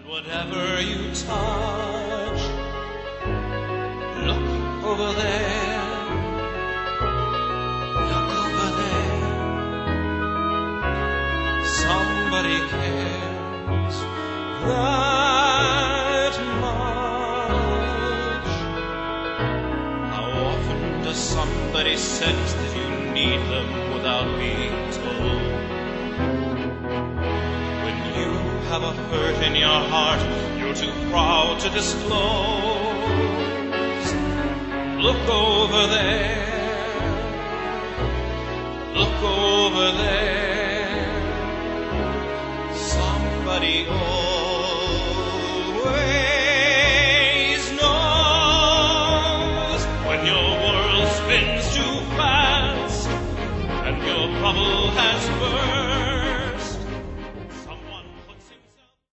Whatever you touch, look over there, look over there. Somebody cares that much. How often does somebody sense that you need them without being told? Have a hurt in your heart you're too proud to disclose. Look over there, look over there. Somebody